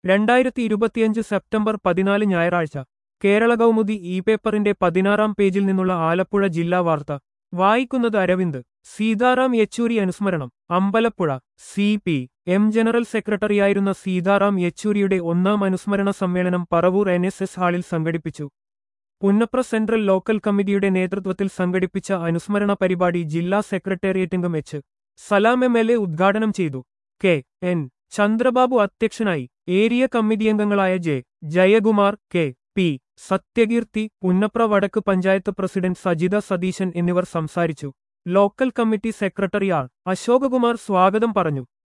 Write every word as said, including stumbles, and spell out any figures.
രണ്ടായിരത്തി ഇരുപത്തിയഞ്ച് സെപ്റ്റംബർ പതിനാല് ഞായറാഴ്ച കേരള കൗമുദി ഇ പേപ്പറിന്റെ പതിനാറാം പേജിൽ നിന്നുള്ള ആലപ്പുഴ ജില്ലാ വാർത്ത വായിക്കുന്നത് അരവിന്ദ്. സീതാറാം യെച്ചൂരി അനുസ്മരണം Ambalappuzha. C P M general സെക്രട്ടറിയായിരുന്ന സീതാറാം യെച്ചൂരിയുടെ ഒന്നാം അനുസ്മരണ സമ്മേളനം പറവൂർ എൻ എസ് എസ് ഹാളിൽ സംഘടിപ്പിച്ചു. പുന്നപ്ര സെൻട്രൽ ലോക്കൽ കമ്മിറ്റിയുടെ നേതൃത്വത്തിൽ സംഘടിപ്പിച്ച അനുസ്മരണ പരിപാടി ജില്ലാ സെക്രട്ടേറിയറ്റംഗം H Salam M L A ഉദ്ഘാടനം ചെയ്തു. കെ എൻ ചന്ദ്രബാബു അധ്യക്ഷനായി. ഏരിയ കമ്മിറ്റിയംഗങ്ങളായ J Jayakumar, K P Sathyakeerthi, Punnapra Vadakku panchayat president Sajitha Satheesan എന്നിവർ സംസാരിച്ചു. Local committee secretary R Ashokakumar സ്വാഗതം പറഞ്ഞു.